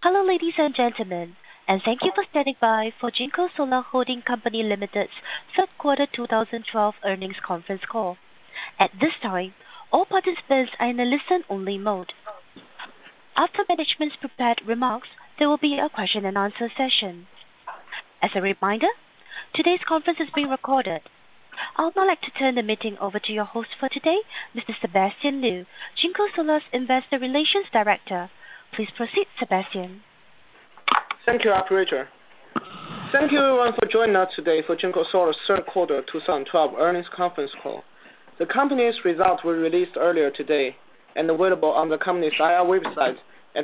Hello, ladies and gentlemen, and thank you for standing by for JinkoSolar Holding Company Limited's third quarter 2012 earnings conference call. At this time, all participants are in a listen-only mode. After management's prepared remarks, there will be a question and answer session. As a reminder, today's conference is being recorded. I would now like to turn the meeting over to your host for today, Mr. Sebastian Liu, JinkoSolar's Investor Relations Director. Please proceed, Sebastian. Thank you, operator. Thank you everyone for joining us today for JinkoSolar's third quarter 2012 earnings conference call. The company's results were released earlier today and available on the company's IR website at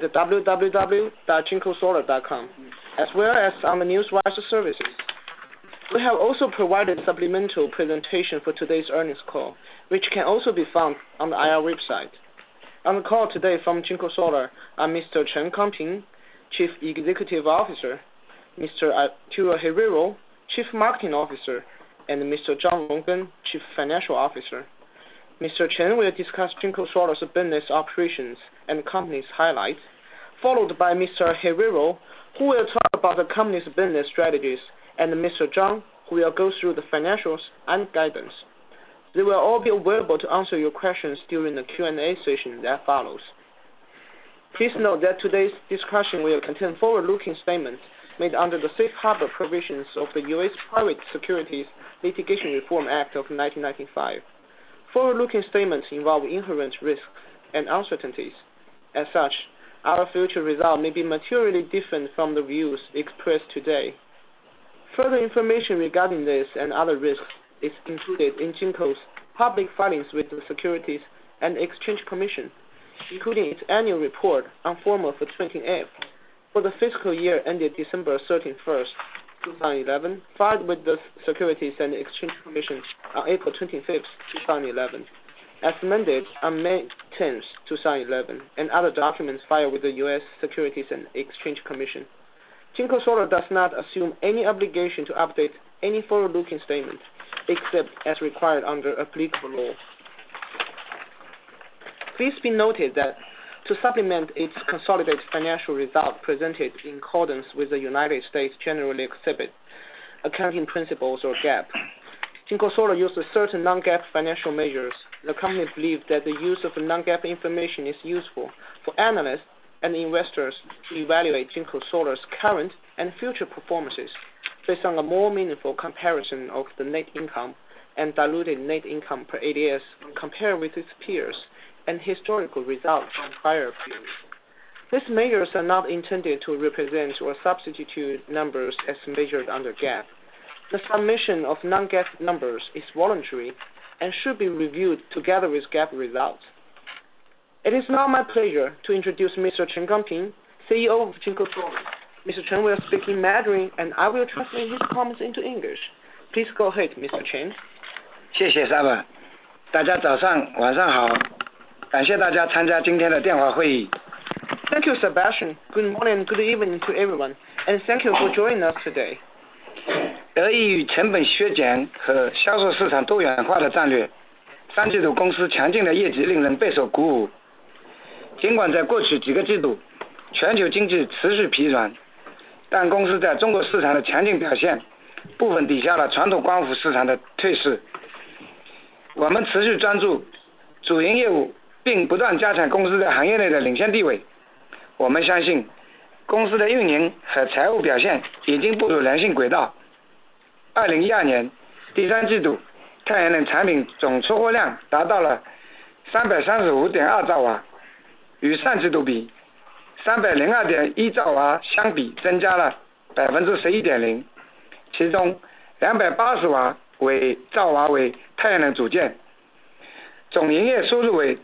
www.jinkosolar.com, as well as on the Newswire services. We have also provided supplemental presentation for today's earnings call, which can also be found on the IR website. On the call today from JinkoSolar are Mr. Chen Kangping, Chief Executive Officer, Mr. Arturo Herrero, Chief Marketing Officer, and Mr. Zhang Ronggen, Chief Financial Officer. Mr. Chen will discuss JinkoSolar's business operations and company's highlights, followed by Mr. Herrero, who will talk about the company's business strategies, and Mr. Zhang, who will go through the financials and guidance. They will all be available to answer your questions during the Q&A session that follows. Please note that today's discussion will contain forward-looking statements made under the Safe Harbor provisions of the U.S. Private Securities Litigation Reform Act of 1995. Forward-looking statements involve inherent risks and uncertainties. As such, our future results may be materially different from the views expressed today. Further information regarding this and other risks is included in Jinko's public filings with the Securities and Exchange Commission, including its annual report on Form 20-F for the fiscal year ended December 31st, 2011, filed with the Securities and Exchange Commission on April 25th, 2011, as amended on May 10th, 2011, and other documents filed with the U.S. Securities and Exchange Commission. JinkoSolar does not assume any obligation to update any forward-looking statement, except as required under applicable law. Please be noted that to supplement its consolidated financial results presented in accordance with the United States Generally Accepted Accounting Principles, or GAAP, JinkoSolar uses certain non-GAAP financial measures. The company believes that the use of non-GAAP information is useful for analysts and investors to evaluate JinkoSolar's current and future performances based on a more meaningful comparison of the net income and diluted net income per ADS compared with its peers and historical results from prior periods. These measures are not intended to represent or substitute numbers as measured under GAAP. The submission of non-GAAP numbers is voluntary and should be reviewed together with GAAP results. It is now my pleasure to introduce Mr. Chen Kangping, CEO of JinkoSolar. Mr. Chen will speak in Mandarin, and I will translate his comments into English. Please go ahead, Mr. Chen. 谢谢 Saba， 大家早上晚上好，感谢大家参加今天的电话会议。 Thank you, Sebastian. Good morning and good evening to everyone, and thank you for joining us today. 得益于成本削减和销售市场多元化的战略，三季度公司强劲的业绩令人备受鼓舞。尽管在过去几个季度全球经济持续疲软，但公司在中国市场的强劲表现部分抵消了传统光伏市场的退市。我们持续专注主营业务，并不断加强公司在行业内的领先地位。我们相信公司的运营和财务表现已经步入良性轨道。2012年第三季度太阳能产品总出货量达到了 335.2 兆瓦，与上季度比 302.1 兆瓦相比增加了 11.0%， 其中280兆瓦为太阳能组件。总营业收入为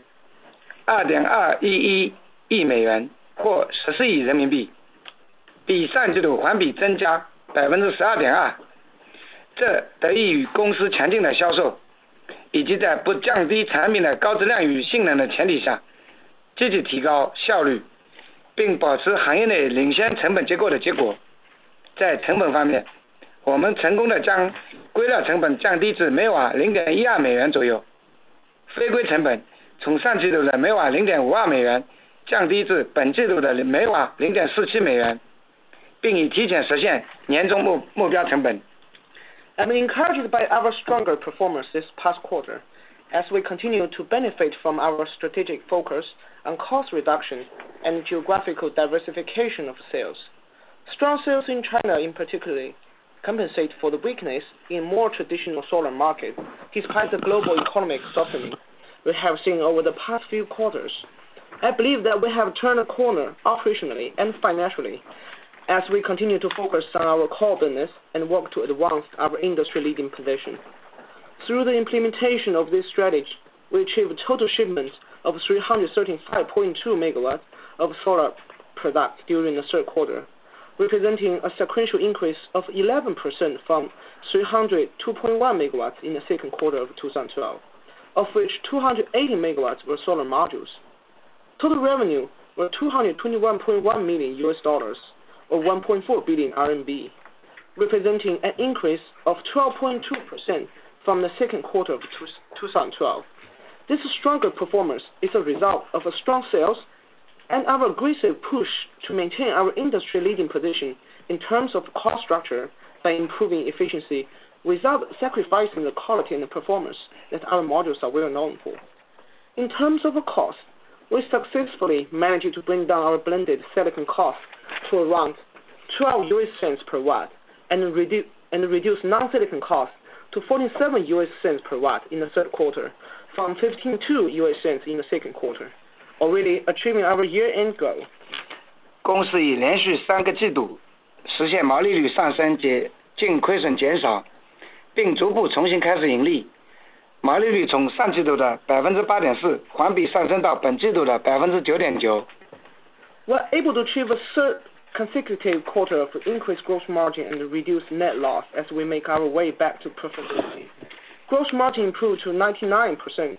2.211 亿美元，或14亿人民币，比上季度环比增加 12.2%。 这得益于公司强劲的销售，以及在不降低产品的高质量与性能的前提下，积极提高效率，并保持行业内领先成本结构的结果。在成本方面，我们成功的将硅料成本降低至每瓦 0.12 美元左右，非硅成本从上季度的每瓦 0.52 美元降低至本季度的每瓦 0.47 美元，并已提前实现年终目标成本。 I'm encouraged by our stronger performance this past quarter, as we continue to benefit from our strategic focus on cost reduction and geographical diversification of sales. Strong sales in China in particular compensate for the weakness in more traditional solar market despite the global economic softening we have seen over the past few quarters. I believe that we have turned a corner operationally and financially as we continue to focus on our core business and work to advance our industry-leading position. Through the implementation of this strategy, we achieved total shipments of 335.2 megawatts of solar products during the third quarter, representing a sequential increase of 11% from 302.1 megawatts in the second quarter of 2012, of which 280 megawatts were solar modules. Total revenue were $221.1 million, or 1.4 billion RMB, representing an increase of 12.2% from the second quarter of 2012. This stronger performance is a result of a strong sales and our aggressive push to maintain our industry-leading position in terms of cost structure by improving efficiency without sacrificing the quality and the performance that our modules are well known for. In terms of cost, we successfully managed to bring down our blended silicon cost to around 12 US cents per watt and reduce non-silicon cost to 47 US cents per watt in the third quarter from 15.2 US cents in the second quarter, already achieving our year-end goal. 公司已连续3个季度实现毛利率上升及净亏损减少，并逐步重新开始盈利。毛利率从上季度的 8.4% 环比上升到本季度的 9.9%。 We're able to achieve a third consecutive quarter of increased gross margin and reduced net loss as we make our way back to profitability. Gross margin improved to 9.9%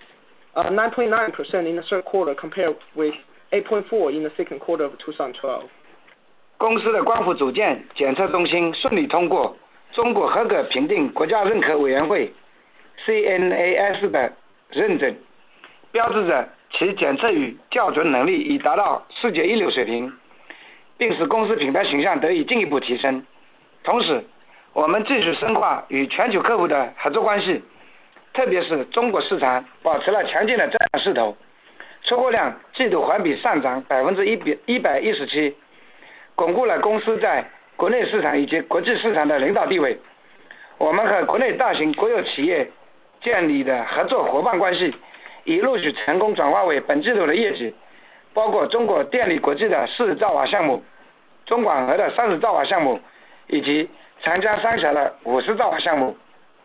in the third quarter compared with 8.4% in the second quarter of 2012. 公司的光伏组件检测中心顺利通过中国合格评定国家认可委员会 CNAS 的认证，标志着其检测与校准能力已达到世界一流水平，并使公司品牌形象得以进一步提升。同时，我们继续深化与全球客户的合作关系，特别是中国市场保持了强劲的增长势头，出货量季度环比上涨 117%， 巩固了公司在国内市场以及国际市场的领导地位。我们和国内大型国有企业建立的合作伙伴关系已陆续成功转化为本季度的业绩，包括中国电力国际的40兆瓦项目、中广核的30兆瓦项目以及长江三峡的50兆瓦项目。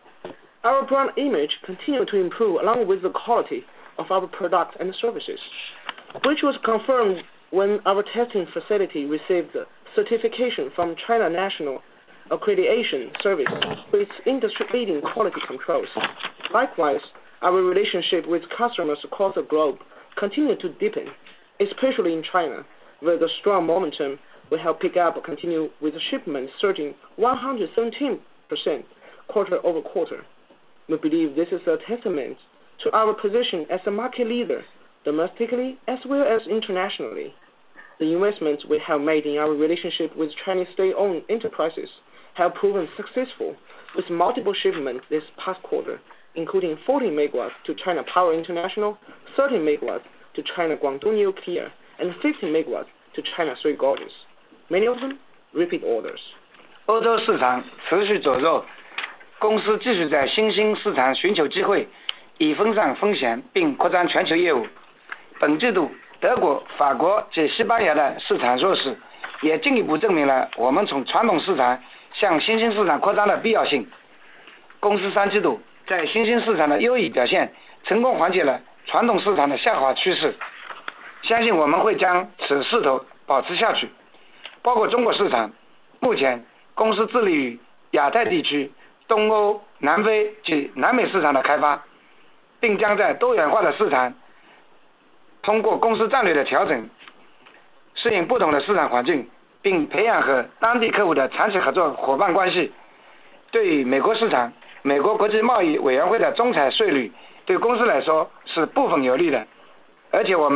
Our brand image continued to improve along with the quality of our products and services, which was confirmed when our testing facility received certification from China National Accreditation Service with its industry-leading quality controls. Likewise, our relationship with customers across the globe continued to deepen, especially in China, where the strong momentum we have picked up continue with shipments surging 117% quarter over quarter. We believe this is a testament to our position as a market leader domestically as well as internationally. The investments we have made in our relationship with Chinese state-owned enterprises have proven successful with multiple shipments this past quarter, including 40 megawatts to China Power International, 30 megawatts to China Guangdong Nuclear, and 50 megawatts to China Three Gorges. Many of them repeat orders. 欧洲市场持续走弱，公司继续在新兴市场寻求机会，以分散风险并扩张全球业务。本季度德国、法国及西班牙的市场弱势，也进一步证明了我们从传统市场向新兴市场扩张的必要性。公司3季度在新兴市场的优异表现，成功缓解了传统市场的下滑趋势。相信我们会将此势头保持下去。包括中国市场，目前公司致力于亚太地区、东欧、南非及南美市场的开发，并将在多元化的市场通过公司战略的调整，适应不同的市场环境，并培养和当地客户的长期合作伙伴关系。对于美国市场，美国国际贸易委员会的仲裁税率对公司来说是部分有利的，而且我们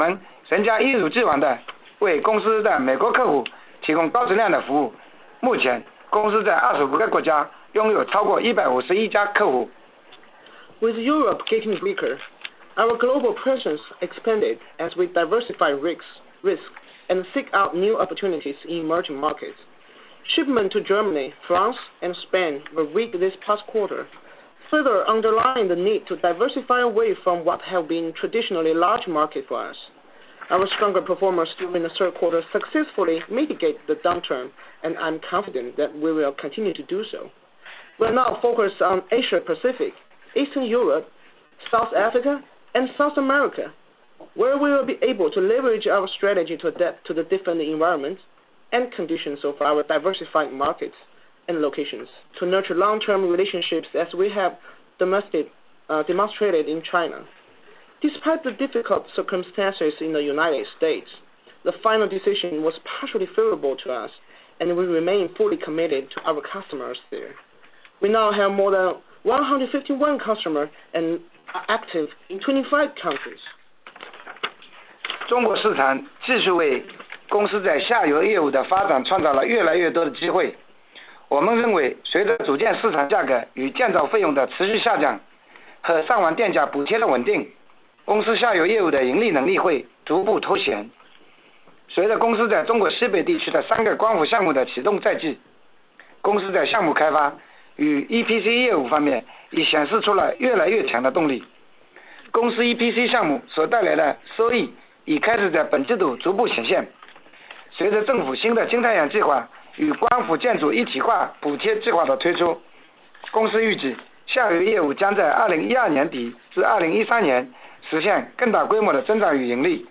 仍将一如既往的为公司的美国客户提供高质量的服务。目前公司在25个国家拥有超过151家客户。 With Europe getting weaker, our global presence expanded as we diversify risks and seek out new opportunities in emerging markets. Shipment to Germany, France, and Spain were weak this past quarter, further underlying the need to diversify away from what have been traditionally large markets for us. Our stronger performance during the third quarter successfully mitigated the downturn, and I'm confident that we will continue to do so. We are now focused on Asia Pacific, Eastern Europe, South Africa, and South America, where we will be able to leverage our strategy to adapt to the different environments and conditions of our diversified markets and locations to nurture long-term relationships as we have demonstrated in China. Despite the difficult circumstances in the United States, the final decision was partially favorable to us, and we remain fully committed to our customers there. We now have more than 151 customers and are active in 25 countries. 中国市场继续为公司在下游业务的发展创造了越来越多的机会。我们认为，随着组件市场价格与建造费用的持续下降和上网电价补贴的稳定，公司下游业务的盈利能力会逐步凸显。随着公司在中国西北地区的3个光伏项目的启动在即，公司在项目开发与 EPC 业务方面已显示出了越来越强的动力。公司 EPC 项目所带来的收益已开始在本季度逐步显现。随着政府新的金太阳计划与光伏建筑一体化补贴计划的推出，公司预计下游业务将在2012年底至2013年实现更大规模的增长与盈利。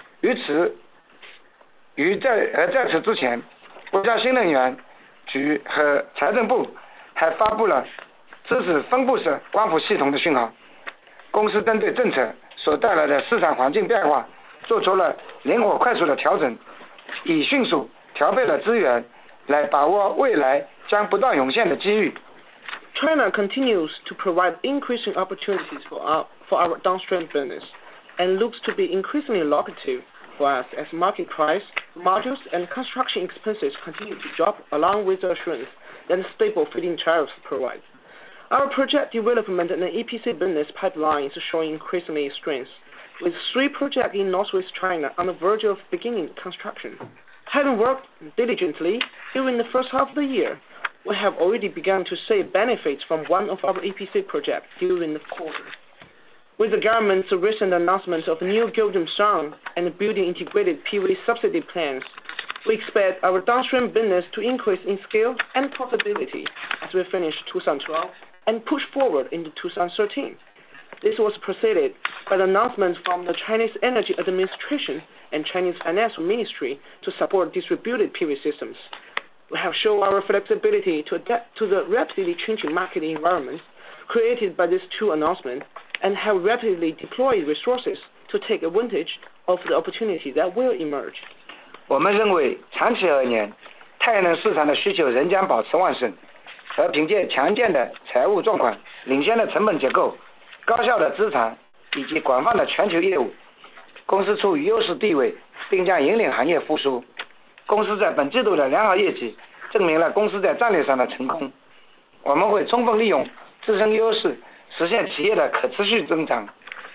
在此之前，国家新能源局和财政部还发布了支持分布式光伏系统的讯号。公司针对政策所带来的市场环境变化做出了灵活快速的调整，以迅速调配了资源来把握未来将不断涌现的机遇。 China continues to provide increasing opportunities for our downstream business and looks to be increasingly lucrative for us as market price, modules, and construction expenses continue to drop along with the assurance that stable feed-in tariffs provide. Our project development and EPC business pipeline is showing increasingly strength, with 3 projects in northwest China on the verge of beginning construction. Having worked diligently during the first half of the year, we have already begun to see benefits from one of our EPC projects during the quarter. With the government's recent announcement of new Golden Sun and building integrated PV subsidy plans, we expect our downstream business to increase in scale and profitability as we finish 2012 and push forward into 2013. This was preceded by the announcement from the Chinese Energy Administration and Chinese Finance Ministry to support distributed PV systems. We have shown our flexibility to adapt to the rapidly changing market environment created by these 2 announcements and have rapidly deployed resources to take advantage of the opportunity that will emerge. 我们认为长期而言，太阳能市场的需求仍将保持旺盛，而凭借强健的财务状况、领先的成本结构、高效的资产以及广泛的全球业务，公司处于优势地位，并将引领行业复苏。公司在本季度的良好业绩证明了公司在战略上的成功。我们会充分利用自身优势，实现企业的可持续增长。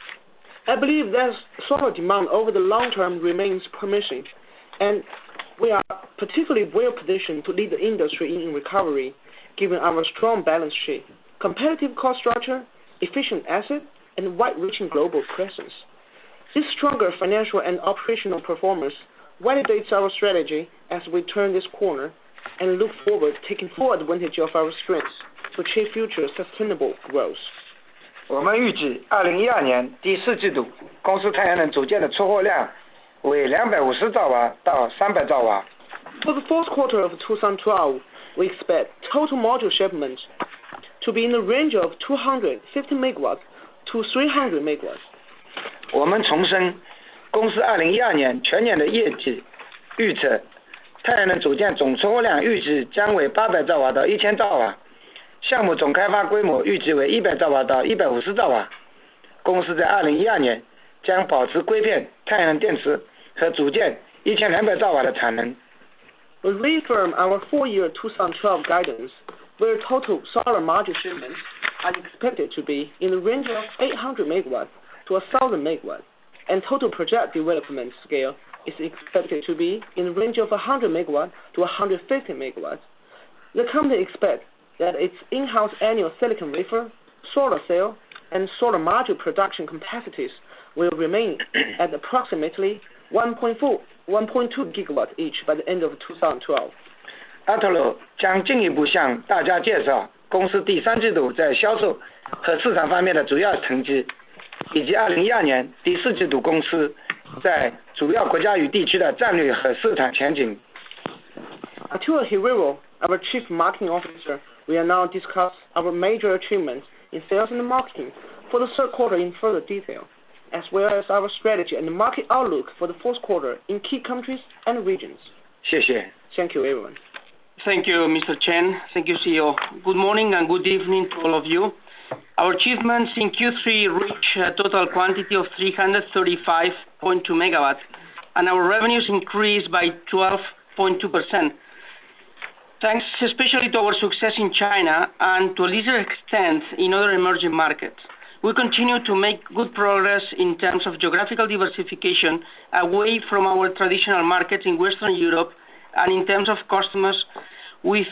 I believe that solar demand over the long term remains promising, and we are particularly well positioned to lead the industry in recovery, given our strong balance sheet, competitive cost structure, efficient asset, and wide-reaching global presence. This stronger financial and operational performance validates our strategy as we turn this corner and look forward to taking full advantage of our strengths to achieve future sustainable growth. 我们预计2012年第4季度公司太阳能组件的出货量为250兆瓦到300兆瓦。 For the fourth quarter of 2012, we expect total module shipments to be in the range of 250 megawatts to 300 megawatts. 我们重申公司2012年全年的业绩预测，太阳能组件总出货量预计将为800兆瓦到1000兆瓦，项目总开发规模预计为100兆瓦到150兆瓦。公司在2012年将保持硅片太阳能电池和组件1200兆瓦的产能。 We reaffirm our full-year 2012 guidance, where total solar module shipments are expected to be in the range of 800 megawatts to 1,000 megawatts, and total project development scale is expected to be in the range of 100 megawatts to 150 megawatts. The company expects that its in-house annual silicon wafer, solar cell, and solar module production capacities will remain at approximately 1.2 gigawatts each by the end of 2012. 阿特罗将进一步向大家介绍公司第三季度在销售和市场方面的主要成绩，以及2012年第四季度公司在主要国家与地区的战略和市场前景。 Atul Hiriro, our Chief Marketing Officer, will now discuss our major achievements in sales and marketing for the third quarter in further detail, as well as our strategy and market outlook for the fourth quarter in key countries and regions. 谢谢。 Thank you, everyone. Thank you, Mr. Chen. Thank you, CEO. Good morning and good evening to all of you. Our achievements in Q3 reach a total quantity of 335.2 megawatts, and our revenues increased by 12.2%. Thanks especially to our success in China and to a lesser extent in other emerging markets. We continue to make good progress in terms of geographical diversification away from our traditional markets in Western Europe, and in terms of customers, with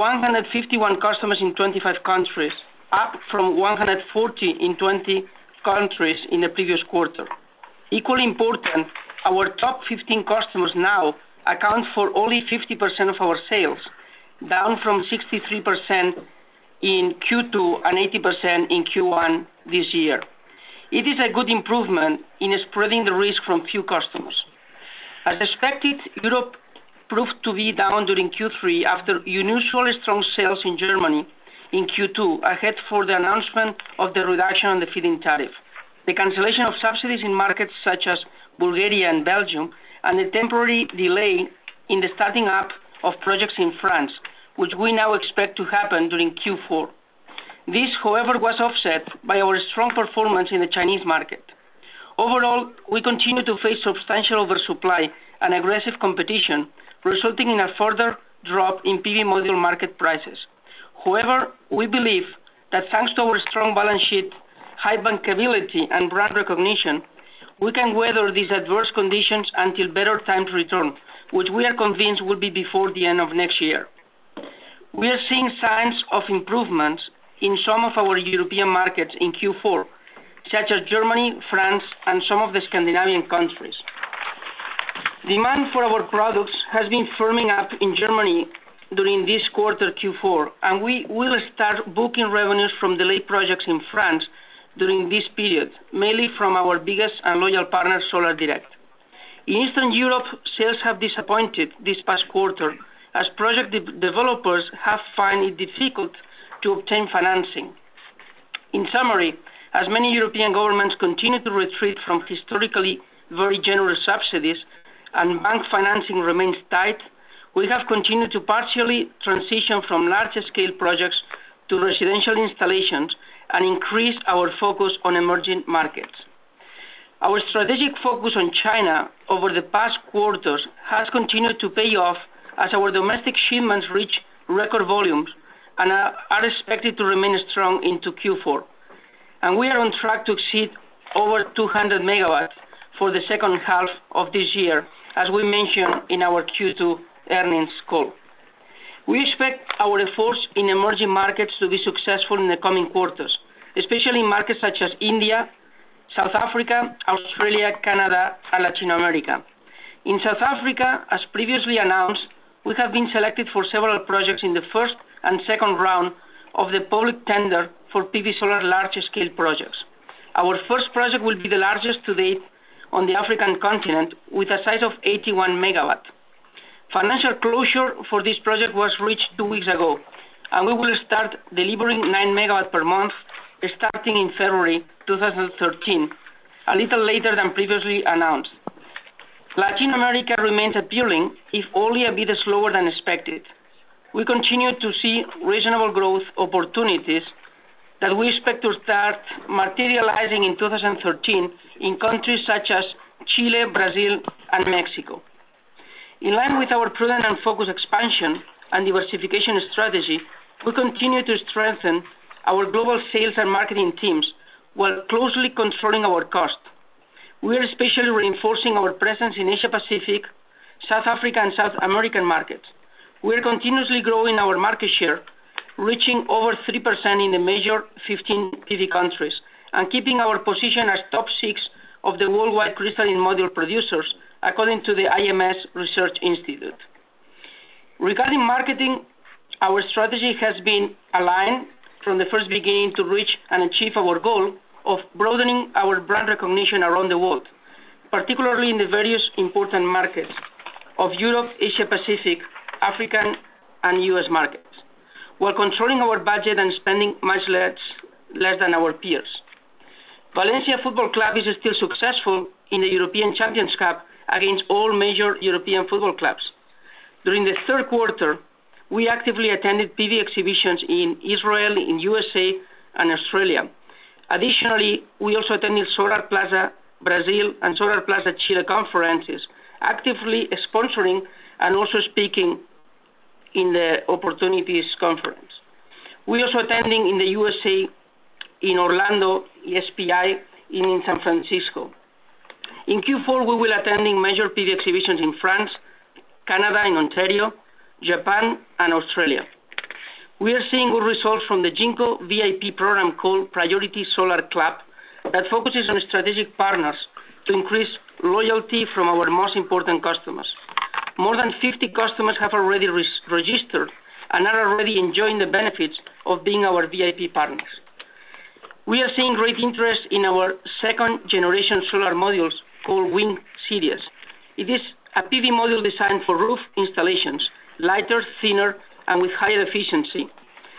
151 customers in 25 countries, up from 140 in 20 countries in the previous quarter. Equally important, our top 15 customers now account for only 50% of our sales, down from 63% in Q2 and 80% in Q1 this year. It is a good improvement in spreading the risk from few customers. As expected, Europe proved to be down during Q3 after unusually strong sales in Germany in Q2, ahead for the announcement of the reduction on the feed-in tariff, the cancellation of subsidies in markets such as Bulgaria and Belgium, and the temporary delay in the starting up of projects in France, which we now expect to happen during Q4. This, however, was offset by our strong performance in the Chinese market. Overall, we continue to face substantial oversupply and aggressive competition, resulting in a further drop in PV module market prices. However, we believe that thanks to our strong balance sheet, high bankability, and brand recognition, we can weather these adverse conditions until better times return, which we are convinced will be before the end of next year. We are seeing signs of improvements in some of our European markets in Q4, such as Germany, France, and some of the Scandinavian countries. Demand for our products has been firming up in Germany during this quarter Q4, and we will start booking revenues from delayed projects in France during this period, mainly from our biggest and loyal partner, Solar Direct. In Eastern Europe, sales have disappointed this past quarter as project developers have found it difficult to obtain financing. In summary, as many European governments continue to retreat from historically very generous subsidies and bank financing remains tight, we have continued to partially transition from large-scale projects to residential installations and increase our focus on emerging markets. Our strategic focus on China over the past quarters has continued to pay off as our domestic shipments reach record volumes and are expected to remain strong into Q4. And we are on track to exceed over 200 megawatts for the second half of this year, as we mentioned in our Q2 earnings call. We expect our efforts in emerging markets to be successful in the coming quarters, especially in markets such as India, South Africa, Australia, Canada, and Latin America. In South Africa, as previously announced, we have been selected for several projects in the first and second round of the public tender for PV solar large-scale projects. Our first project will be the largest to date on the African continent with a size of 81 megawatts. Financial closure for this project was reached 2 weeks ago, and we will start delivering 9 megawatts per month starting in February 2013, a little later than previously announced. Latin America remains appealing, if only a bit slower than expected. We continue to see reasonable growth opportunities that we expect to start materializing in 2013 in countries such as Chile, Brazil, and Mexico. In line with our prudent and focused expansion and diversification strategy, we continue to strengthen our global sales and marketing teams while closely controlling our cost. We are especially reinforcing our presence in Asia Pacific, South Africa, and South American markets. We are continuously growing our market share, reaching over 3% in the major 15 PV countries, and keeping our position as top 6 of the worldwide crystalline module producers, according to the IMS Research Institute. Regarding marketing, our strategy has been aligned from the first beginning to reach and achieve our goal of broadening our brand recognition around the world, particularly in the various important markets of Europe, Asia Pacific, African, and US markets, while controlling our budget and spending much less than our peers. Valencia Football Club is still successful in the European Champions Cup against all major European football clubs. During the third quarter, we actively attended PV exhibitions in Israel, in USA, and Australia. Additionally, we also attended Solar Plaza Brazil and Solar Plaza Chile conferences, actively sponsoring and also speaking in the Opportunities Conference. We also attending in the USA, in Orlando, ESPI, in San Francisco. In Q4, we will attending major PV exhibitions in France, Canada, in Ontario, Japan, and Australia. We are seeing good results from the Jinko VIP program called Priority Solar Club that focuses on strategic partners to increase loyalty from our most important customers. More than 50 customers have already registered and are already enjoying the benefits of being our VIP partners. We are seeing great interest in our second generation solar modules called Wind Series. It is a PV module designed for roof installations, lighter, thinner, and with higher efficiency.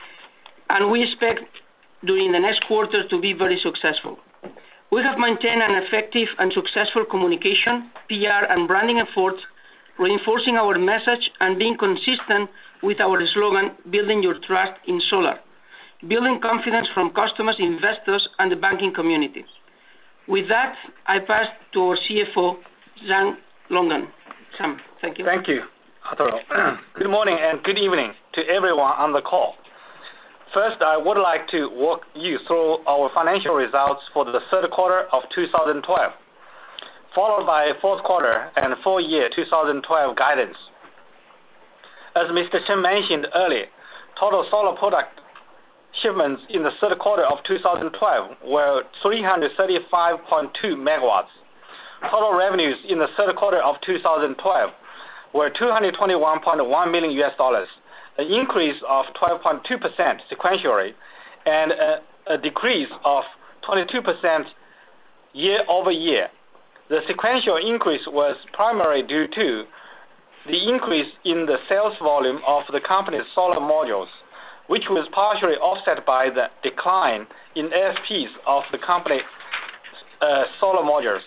And we expect during the next quarter to be very successful. We have maintained an effective and successful communication, PR, and branding efforts, reinforcing our message and being consistent with our slogan, building your trust in solar, building confidence from customers, investors, and the banking community. With that, I pass to our CFO, Sam Longgen. Sam, thank you. Thank you, Arturo. Good morning and good evening to everyone on the call. First, I would like to walk you through our financial results for the third quarter of 2012, followed by fourth quarter and full year 2012 guidance. As Mr. Chen mentioned earlier, total solar product shipments in the third quarter of 2012 were 335.2 megawatts. Total revenues in the third quarter of 2012 were $221.1 million, an increase of 12.2% sequentially, and a decrease of 22% year-over-year. The sequential increase was primarily due to the increase in the sales volume of the company's solar modules, which was partially offset by the decline in ASPs of the company's solar modules.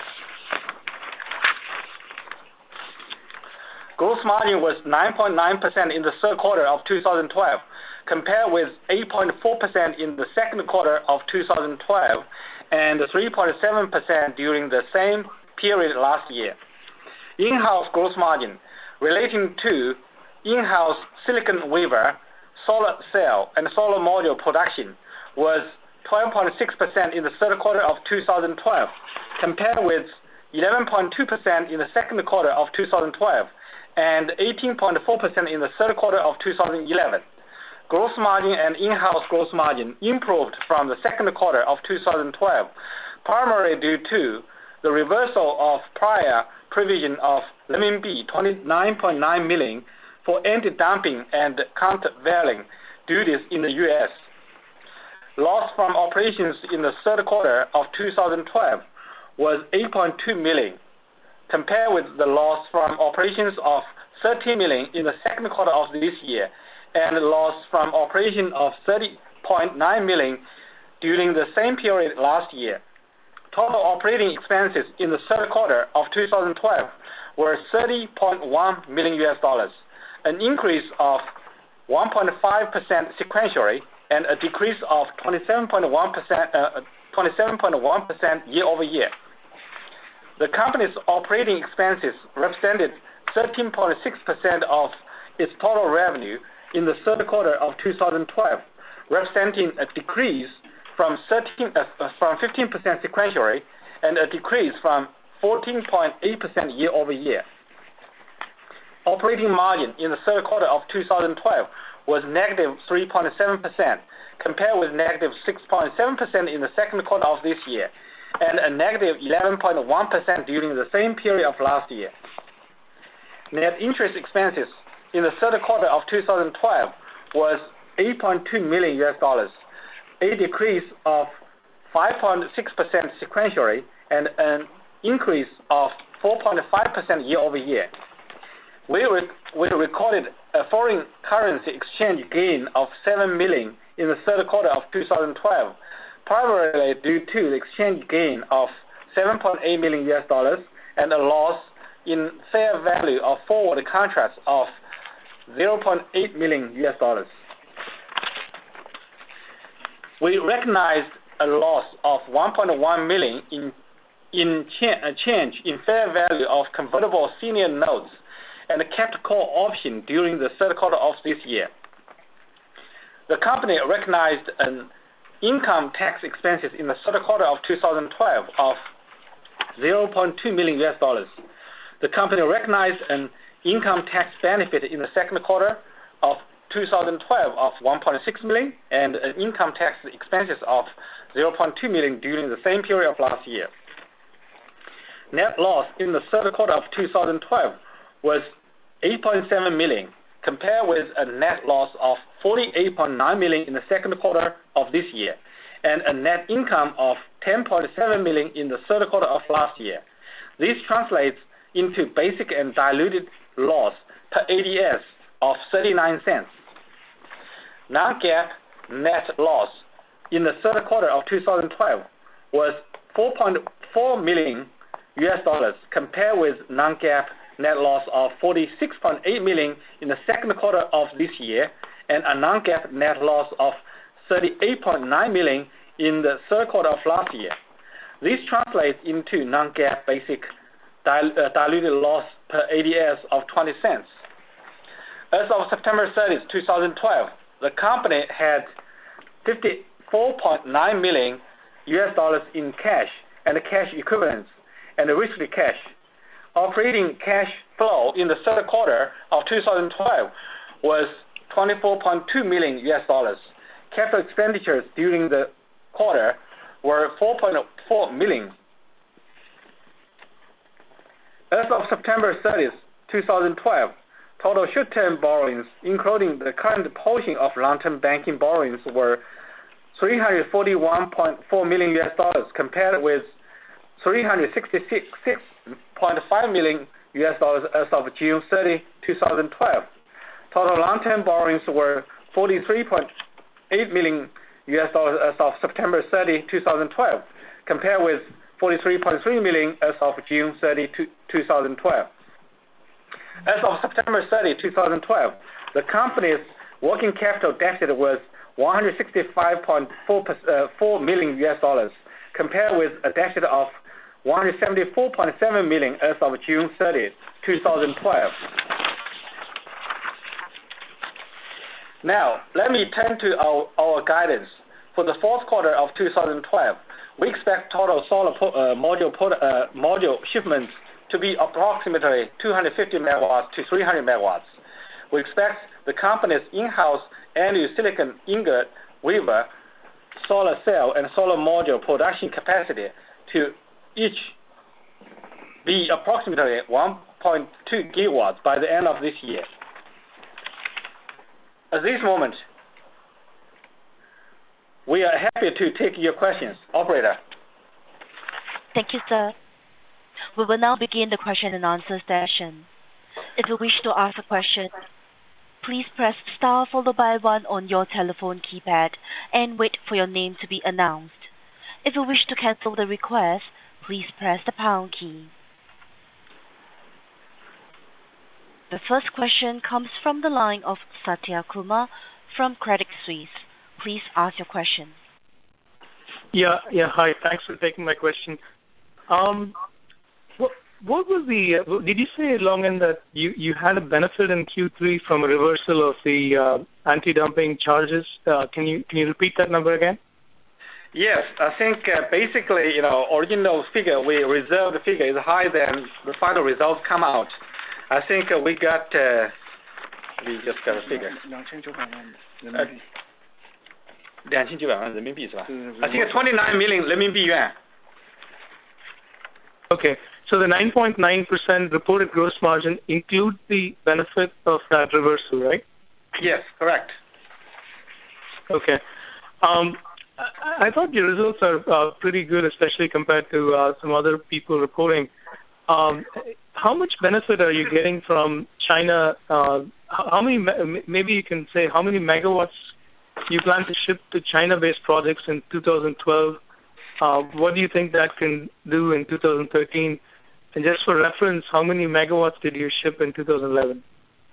Gross margin was 9.9% in the third quarter of 2012, compared with 8.4% in the second quarter of 2012 and 3.7% during the same period last year. In-house gross margin relating to in-house silicon wafer, solar cell, and solar module production was 12.6% in the third quarter of 2012, compared with 11.2% in the second quarter of 2012 and 18.4% in the third quarter of 2011. Gross margin and in-house gross margin improved from the second quarter of 2012, primarily due to the reversal of prior provision of RMB 29.9 million for anti-dumping and countervailing duties in the U.S. Loss from operations in the third quarter of 2012 was 8.2 million, compared with the loss from operations of 13 million in the second quarter of this year and a loss from operation of 30.9 million during the same period last year. Total operating expenses in the third quarter of 2012 were $30.1 million, an increase of 1.5% sequentially and a decrease of 27.1% year-over-year. The company's operating expenses represented 13.6% of its total revenue in the third quarter of 2012, representing a decrease from 15% sequentially and a decrease from 14.8% year-over-year. Operating margin in the third quarter of 2012 was negative 3.7%, compared with negative 6.7% in the second quarter of this year, and a negative 11.1% during the same period of last year. Net interest expenses in the third quarter of 2012 was $8.2 million, a decrease of 5.6% sequentially and an increase of 4.5% year-over-year. We recorded a foreign currency exchange gain of $7 million in the third quarter of 2012, primarily due to the exchange gain of $7.8 million and a loss in fair value of forward contracts of $0.8 million. We recognized a loss of $1.1 million in change in fair value of convertible senior notes and a capped call option during the third quarter of this year. The company recognized an income tax expenses in the third quarter of 2012 of $0.2 million. The company recognized an income tax benefit in the second quarter of 2012 of $1.6 million and an income tax expenses of $0.2 million during the same period of last year. Net loss in the third quarter of 2012 was $8.7 million, compared with a net loss of $48.9 million in the second quarter of this year, and a net income of $10.7 million in the third quarter of last year. This translates into basic and diluted loss per ADS of 39 cents. Non-GAAP net loss in the third quarter of 2012 was $4.4 million, compared with non-GAAP net loss of $46.8 million in the second quarter of this year, and a non-GAAP net loss of $38.9 million in the third quarter of last year. This translates into non-GAAP basic diluted loss per ADS of 20 cents. As of September 30, 2012, the company had $54.9 million in cash and cash equivalents and restricted cash. Operating cash flow in the third quarter of 2012 was $24.2 million. Capital expenditures during the quarter were $4.4 million. As of September 30, 2012, total short-term borrowings, including the current portion of long-term banking borrowings, were $341.4 million, compared with $366.5 million as of June 30, 2012. Total long-term borrowings were $43.8 million as of September 30, 2012, compared with $43.3 million as of June 30, 2012. As of September 30, 2012, the company's working capital deficit was $165.4 million, compared with a deficit of $174.7 million as of June 30, 2012. Now, let me turn to our guidance. For the fourth quarter of 2012, we expect total solar module shipments to be approximately 250 megawatts to 300 megawatts. We expect the company's in-house annual silicon ingot, wafer, solar cell, and solar module production capacity to each be approximately 1.2 gigawatts by the end of this year. At this moment, we are happy to take your questions. Operator. Thank you, sir. We will now begin the question and answer session. If you wish to ask a question, please press star followed by 1 on your telephone keypad and wait for your name to be announced. If you wish to cancel the request, please press the pound key. The first question comes from the line of Satya Kumar from Credit Suisse. Please ask your question. Yeah. Hi. Thanks for taking my question. What was did you say, Longgen, that you had a benefit in Q3 from a reversal of the anti-dumping charges? Can you repeat that number again? Yes. I think basically, original figure, we reserved the figure is higher than the final results come out. I think we just got a figure. 2900万人民币是吧? I think 29 million 人民币元. Okay. So the 9.9% reported gross margin includes the benefit of that reversal, right? Yes, correct. Okay. I thought your results are pretty good, especially compared to some other people reporting. How much benefit are you getting from China? Maybe you can say how many megawatts you plan to ship to China-based projects in 2012. What do you think that can do in 2013? And just for reference, how many megawatts did you ship in 2011?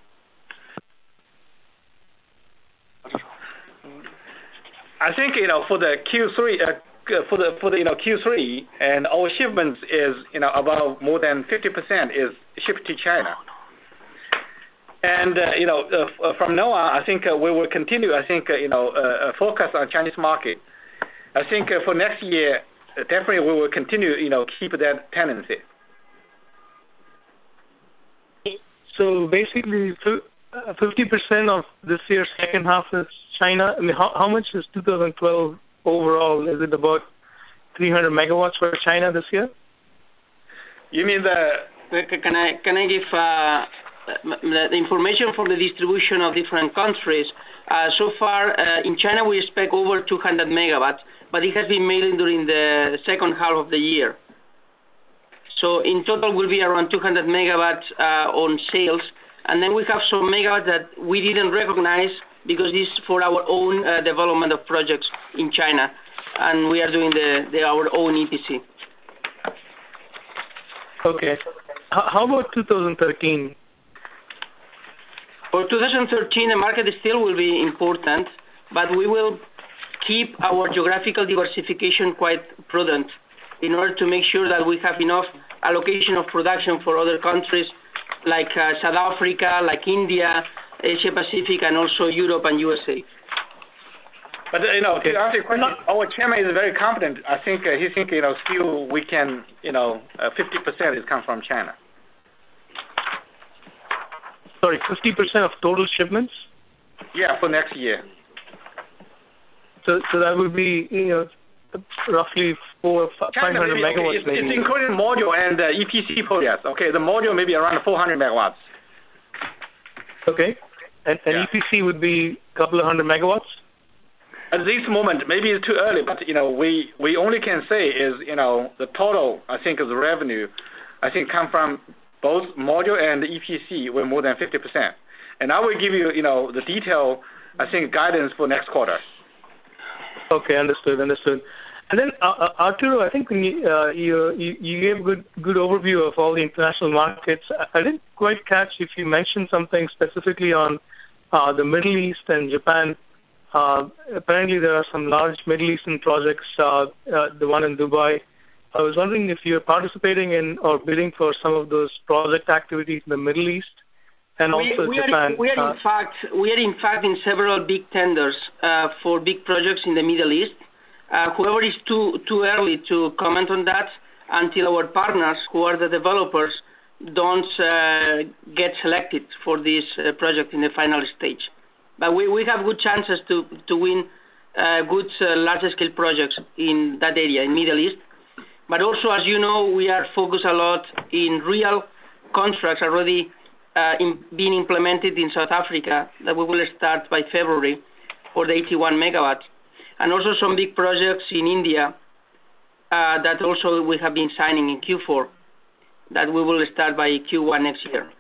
I think for the Q3, Q3, and our shipments is about more than 50% is shipped to China. And from now on, I think we will continue. I think focus on Chinese market. I think for next year, definitely we will continue keep that tendency. So basically, 50% of this year's second half is China. I mean, how much is 2012 overall? Is it about 300 megawatts for China this year? You mean Can I give the information for the distribution of different countries? So far, in China, we expect over 200 megawatts, but it has been mainly during the second half of the year. So in total, will be around 200 megawatts on sales, and then we have some megawatts that we didn't recognize because this is for our own development of projects in China, and we are doing our own EPC. Okay. How about 2013? For 2013, the market still will be important, but we will keep our geographical diversification quite prudent in order to make sure that we have enough allocation of production for other countries like South Africa, like India, Asia Pacific, and also Europe and USA. But to answer your question, our chairman is very confident. I think he thinks still we can 50% is come from China. Sorry, 50% of total shipments? Yeah, for next year. So that would be roughly 500 megawatts. Maybe. It's including module and EPC projects. Okay, the module may be around 400 megawatts. Okay, and EPC would be a couple of hundred megawatts. At this moment, maybe it's too early, but we only can say is the total I think of the revenue I think come from both module and EPC were more than 50%. And I will give you the detail I think guidance for next quarter. Okay, understood. And then Arturo, I think you gave a good overview of all the international markets. I didn't quite catch if you mentioned something specifically on the Middle East and Japan. Apparently there are some large Middle Eastern projects, the one in Dubai. I was wondering if you're participating in or bidding for some of those project activities in the Middle East and also Japan. We are in fact in several big tenders for big projects in the Middle East. However, it's too early to comment on that until our partners, who are the developers, don't get selected for this project in the final stage. But we have good chances to win good larger scale projects in that area, in Middle East. But also, as you know, we are focused a lot in real contracts already being implemented in South Africa that we will start by February for the 81 megawatts. And also some big projects in India that also we have been signing in Q4 that we will start by Q1 next year.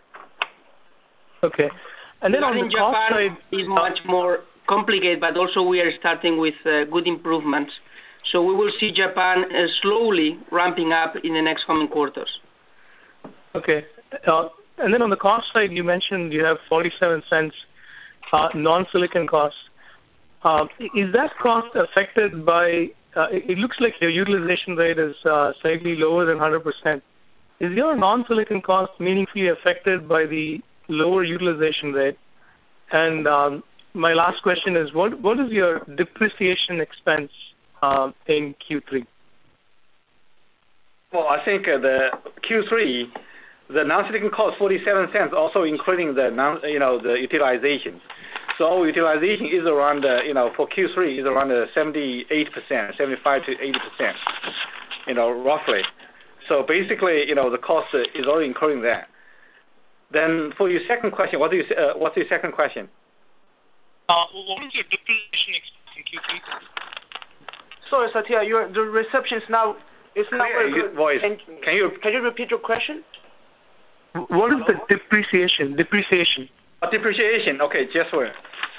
Okay. And then on the cost side, is much more complicated, but also we are starting with good improvements. So we will see Japan slowly ramping up in the next coming quarters. Okay. And then on the cost side, you mentioned you have 47 cents non-silicon costs. Is that cost affected by, it looks like your utilization rate is slightly lower than 100%. Is your non-silicon cost meaningfully affected by the lower utilization rate? And my last question is, what is your depreciation expense in Q3? Well, I think the Q3, the non-silicon cost 47 cents, also including the the utilization. So our utilization is around for Q3 is around 78%, 75 to 80%, roughly. So basically, the cost is already including that. Then for your second question, what's your second question? What is your depreciation expense in Q3? Sorry, Satya, the reception is not very good. Voice. Can you repeat your question? What is the depreciation? Depreciation. Okay, just wait.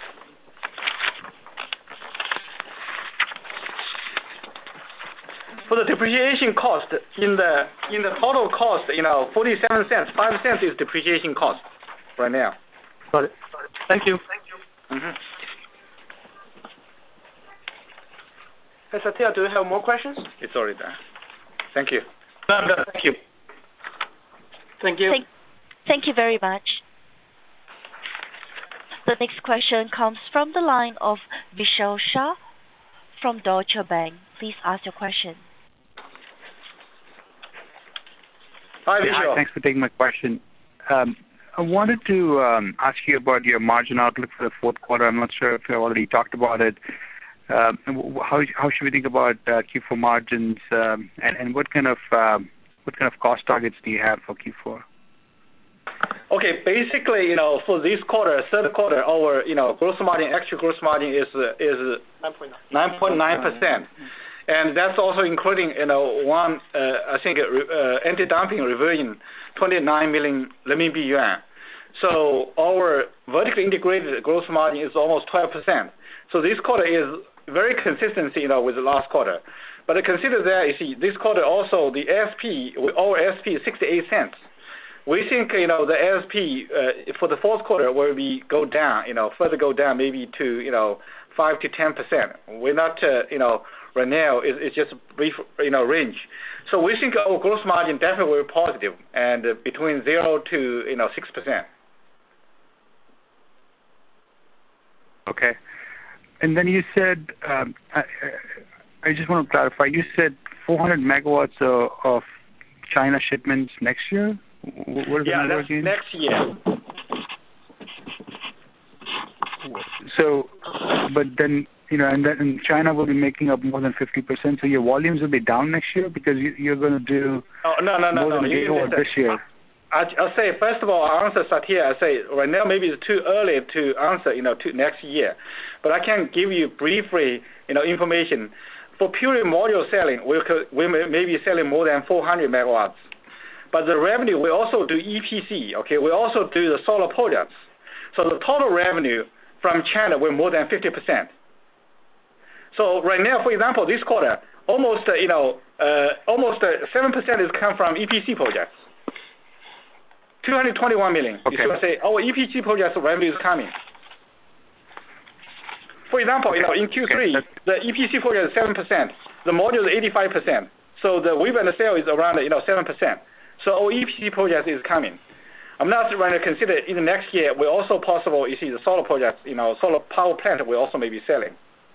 For the depreciation cost, in the total cost, 47 cents, 5 cents is depreciation cost right now. Got it. Thank you. Mm-hmm. Hey, Satya, do you have more questions? It's already done. Thank you. No, thank you. Thank you. Thank you very much. The next question comes from the line of Vishal Shah from Deutsche Bank. Please ask your question. Hi, Vishal. Hi, thanks for taking my question. I wanted to ask you about your margin outlook for the fourth quarter. I'm not sure if you already talked about it. How should we think about Q4 margins, and what kind of cost targets do you have for Q4? Okay, basically, for this quarter, third quarter, our actual gross margin is 9.9%, and that's also including one I think anti-dumping reversion, 29 million renminbi yuan. So our vertically integrated gross margin is almost 12%. So this quarter is very consistent, with the last quarter. But consider that, you see, this quarter also the ASP, our ASP is 68 cents. We think, the ASP for the fourth quarter will go down, further go down maybe to, 5 to 10%. We're not, right now it's just a brief, range. So we think our gross margin definitely will be positive and between 0 to, 6%. Okay. And then you said, I just want to clarify, you said 400 megawatts of China shipments next year? What is the number again? Yeah, that's next year. So, but then, and then China will be making up more than 50%, so your volumes will be down next year because you're going to do more than a gigawatt this year. I'll say, first of all, I'll answer Satya. I say right now maybe it's too early to answer, to next year. But I can give you briefly, information. For pure module selling, we may be selling more than 400 megawatts. But the revenue, we also do EPC, okay? We also do the solar projects. So the total revenue from China will more than 50%. So right now, for example, this quarter, almost 7% is come from EPC projects. 221 million. Okay. You see what I say? Our EPC projects revenue is coming. For example, in Q3, the EPC project is 7%. The module is 85%. So the wafer and the sale is around 7%. So our EPC project is coming. I'm not going to consider in the next year. We're also possible. You see the solar projects, solar power plant. We also may be selling.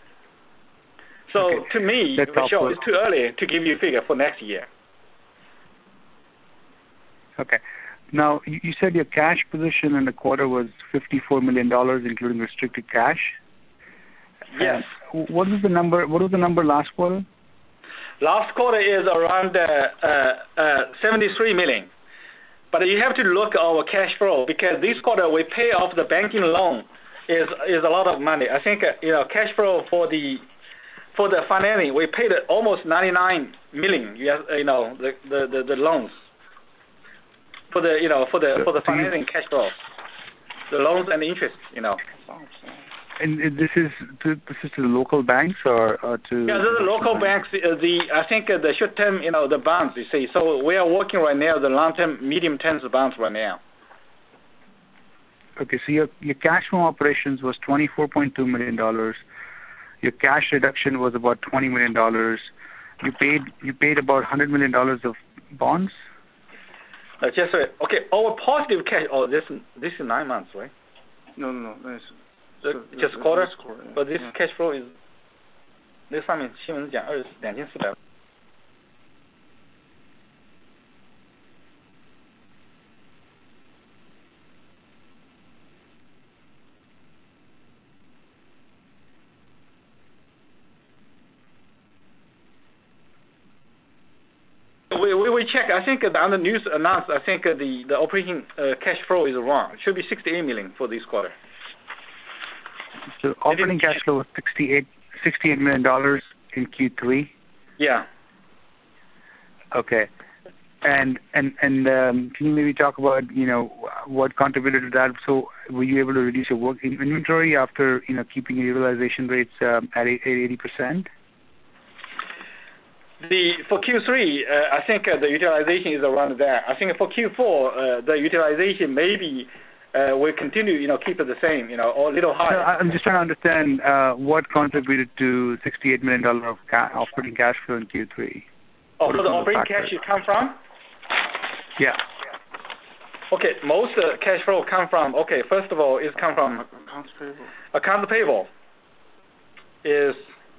So okay. To me, Michelle, it's too early to give you a figure for next year. Okay. Now, you said your cash position in the quarter was $54 million, including restricted cash. Yes. What was the number? What was the number last quarter? Last quarter is around 73 million. But you have to look at our cash flow because this quarter we pay off the banking loan is a lot of money. I think cash flow for the financing we paid almost 99 million. The loans for the financing cash flow, the loans and interest. And this is to the local banks or to? Yeah, the local banks. I think the short term, the bonds. You see, so we are working right now the long term, medium term bonds right now. Okay, so your cash from operations was $24.2 million. your cash reduction was about $20 million. You paid about $100 million of bonds? Just okay. Our positive cash. Oh, this is 9 months, right? No. Just quarter. This quarter, yeah. But this cash flow is. 那上面新闻讲2400。We check. I think on the news announced, I think the operating cash flow is wrong. It should be $68 million for this quarter. So operating cash flow was $68 million in Q3? Yeah. Okay. And can you maybe talk about, what contributed to that? So were you able to reduce your working inventory after, keeping your utilization rates at 80%? For Q3, I think the utilization is around there. I think for Q4, the utilization maybe will continue, keep it the same, or a little higher. So I'm just trying to understand what contributed to $68 million of operating cash flow in Q3. Oh, so the operating cash you come from? Yeah. Okay, most cash flow come from, first of all, it come from Accounts payable. Accounts payable is.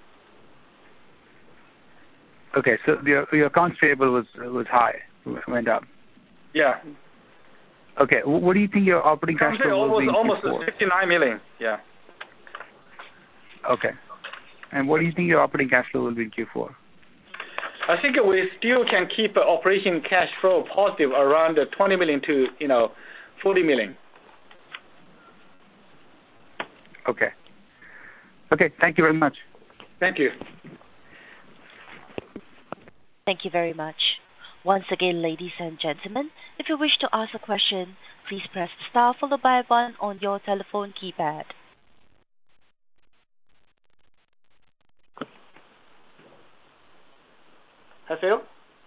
Okay, so your accounts payable was high, went up. Yeah. Okay, what do you think your operating cash flow will be in Q4? Almost $69 million, yeah. Okay. And what do you think your operating cash flow will be in Q4? I think we still can keep operation cash flow positive around 20 million to 40 million. Okay. Okay, thank you very much. Thank you. Thank you very much. Once again, ladies and gentlemen, if you wish to ask a question, please press star followed by 1 on your telephone keypad. Hi, Phil.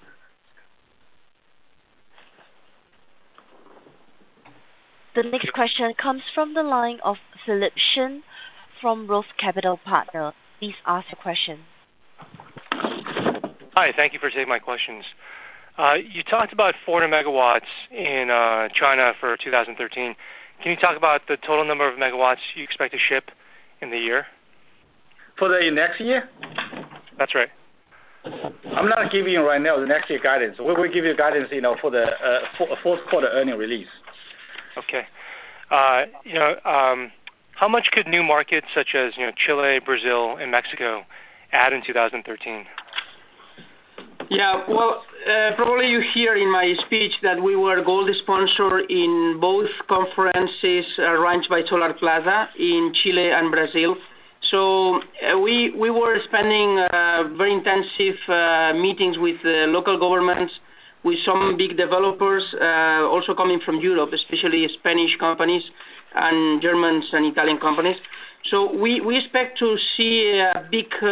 The next question comes from the line of Philip Shen from Roth Capital Partners. Please ask your question. Hi, thank you for taking my questions. You talked about 400 megawatts in China for 2013. Can you talk about the total number of megawatts you expect to ship in the year? For the next year? That's right. I'm not giving you right now the next year guidance. We will give you guidance, for the fourth quarter earning release. Okay. How much could new markets such as Chile, Brazil, and Mexico add in 2013? Yeah, well, probably you hear in my speech that we were gold sponsor in both conferences arranged by Solar Plaza in Chile and Brazil. So we were spending very intensive meetings with local governments, with some big developers, also coming from Europe, especially Spanish companies and Germans and Italian companies. So we expect to see a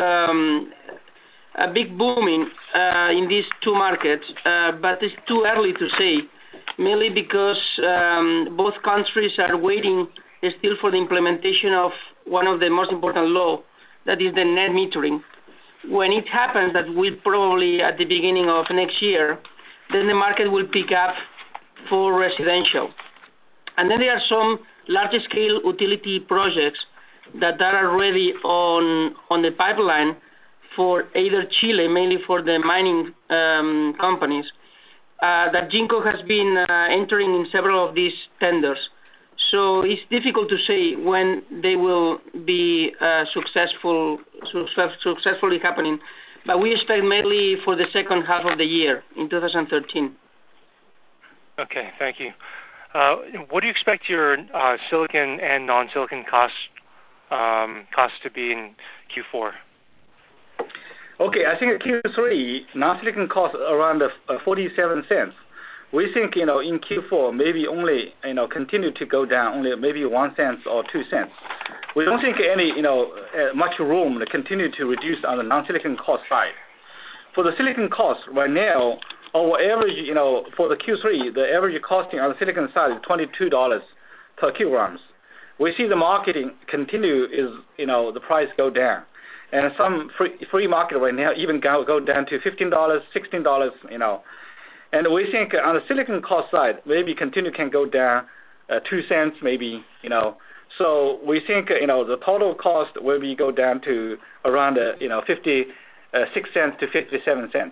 big booming in these two markets, but it's too early to say, mainly because both countries are waiting still for the implementation of one of the most important law, that is the net metering. When it happens, that will probably at the beginning of next year, then the market will pick up for residential. And then there are some large-scale utility projects that are already on the pipeline for either Chile, mainly for the mining companies, that Jinko has been entering in several of these tenders. So it's difficult to say when they will be successfully happening, but we expect mainly for the second half of the year in 2013. Okay, thank you. What do you expect your silicon and non-silicon costs to be in Q4? Okay, I think Q3 non-silicon cost around 47 cents. We think in Q4 maybe only continue to go down, only maybe 1 cent or 2 cents. We don't think any much room to continue to reduce on the non-silicon cost side. For the silicon cost right now, our average for the Q3 the average costing on the silicon side is $22 per kilograms. We see the marketing continue is the price go down. and some free market right now even go down to $15, $16, And we think on the silicon cost side, maybe continue can go down 2 cents maybe, So we think, the total cost will be go down to around, 56 cents to 57 cents.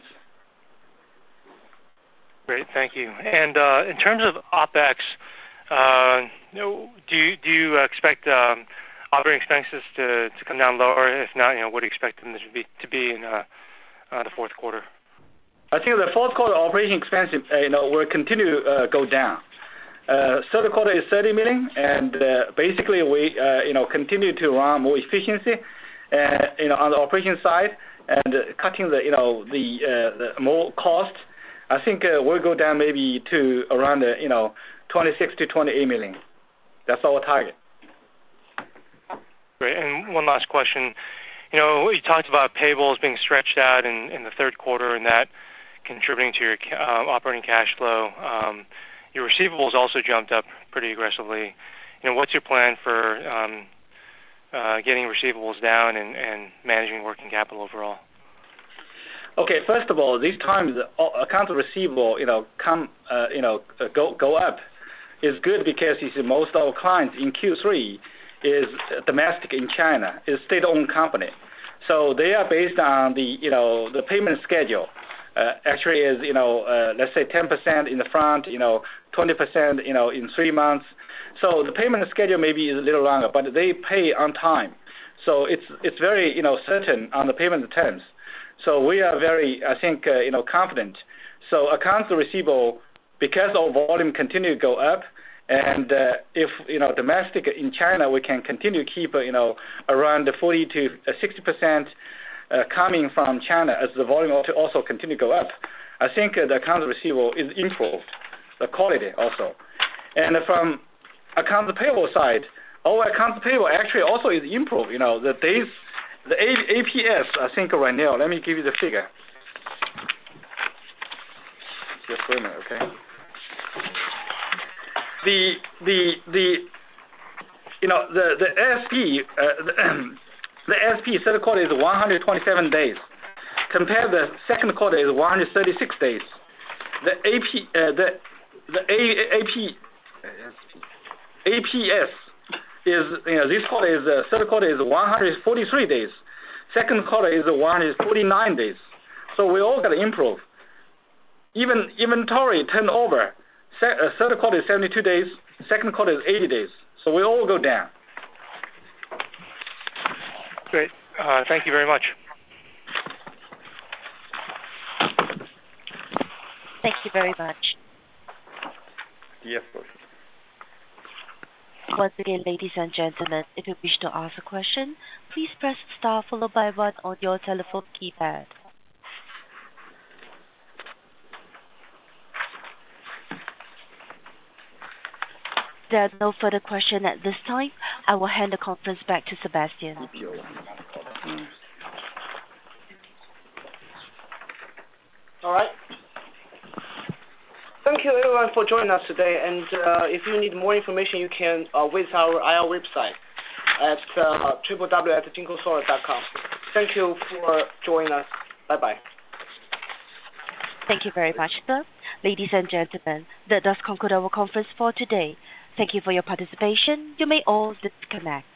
Great, thank you. And in terms of OpEx, do you expect operating expenses to come down lower? If not, what do you expect them to be in the fourth quarter? I think the fourth quarter operating expenses, will continue to go down. Third quarter is $30 million, and basically we, continue to run more efficiency, on the operation side, and cutting the more cost. I think we'll go down maybe to around 26 to 28 million. That's our target. Great. And one last question. You talked about payables being stretched out in the third quarter and that contributing to your operating cash flow. Your receivables also jumped up pretty aggressively. What's your plan for getting receivables down and managing working capital overall? Okay, first of all, these times accounts receivable, go up is good because you see most of our clients in Q3 is domestic in China, is state-owned company. So they are based on the payment schedule. Actually is, let's say 10% in the front, 20%, in 3 months. So the payment schedule maybe is a little longer, but they pay on time. So it's very, certain on the payment terms. So we are very, I think, confident. So accounts receivable, because our volume continue to go up, and if, domestic in China, we can continue to keep, around 40 to 60% coming from China as the volume also continue to go up. I think the accounts receivable is improved, the quality also. And from accounts payable side, our accounts payable actually also is improved. The days, the APS, I think right now, let me give you the figure. Just for a minute, okay? The ASP, the ASP third quarter is 127 days. Compare the second quarter is 136 days. APS is, this quarter is, third quarter is 143 days. Second quarter is 149 days. So we all got to improve. Even inventory turnover, third quarter is 72 days, second quarter is 80 days. So we all go down. Great. Thank you very much. Thank you very much. Yes, please. Once again, ladies and gentlemen, if you wish to ask a question, please press star followed by 1 on your telephone keypad. There are no further questions at this time. I will hand the conference back to Sebastian. All right. Thank you everyone for joining us today. And if you need more information, you can visit our IR website at www.jinkosolar.com. Thank you for joining us. Bye-bye. Thank you very much, sir. Ladies and gentlemen, that does conclude our conference for today. Thank you for your participation. You may all disconnect.